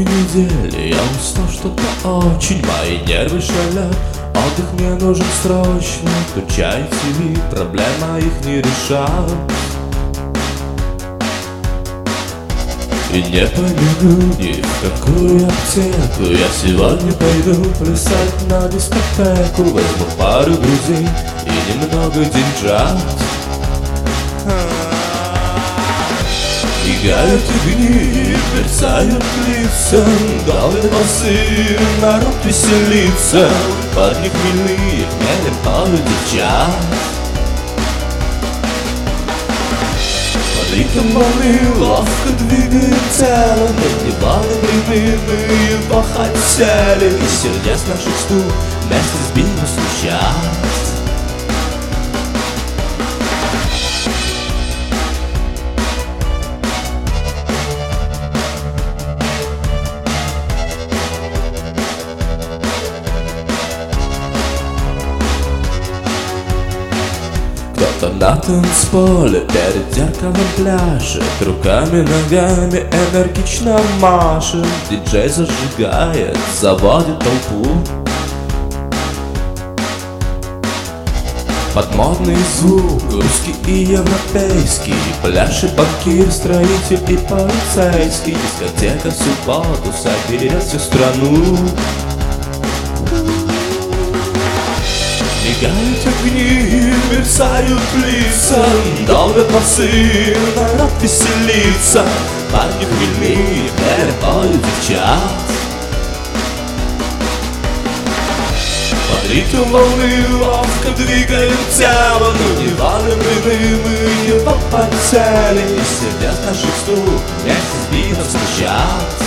недели я устал что-то очень, мои нервы шалят, отдых мне нужен срочно. Включай ТВ, проблема их не решал. И не побегу ни в какую аптеку, я сегодня пойду плясать на дискотеку. Возьму пару друзей и немного деньжат. Мигают огни, мерцают лица, голые басы, народ веселится. Парни хмельные, хмелем поют девчат. Под ритм волны ловко двигают тело, мы не балованы, мы его хотели. И сердец наших стук вместе с битвой стучат. Кто-то на танцполе перед зеркалом пляшет, руками, ногами энергично машет. Диджей зажигает, заводит толпу под модный звук, русский и европейский. Пляшет банкир, строитель и полицейский. Дискотека в субботу соберет всю страну. Мигают огни, мерцают лица, долго басы, народ веселится. Парни хмельные, поют девчат. Под ритм волны ловко двигают тело, но не валимы, мы его хотели. И сердец наших стук вместе с битом стучат.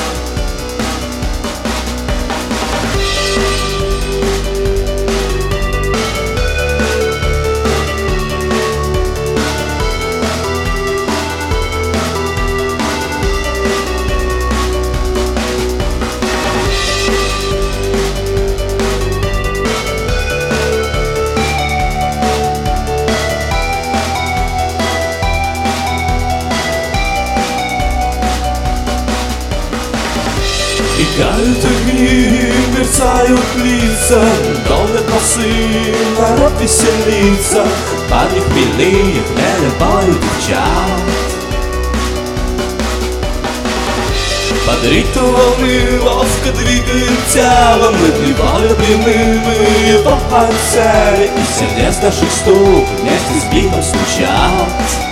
Мигают огни, мерцают лица, долго басы, народ веселится. Парни хмельные, хмелем поют девчат. Под ритм волны ловко двигают тело, мы любимы, мы его хотели. И сердец наших стук вместе с битом стучат.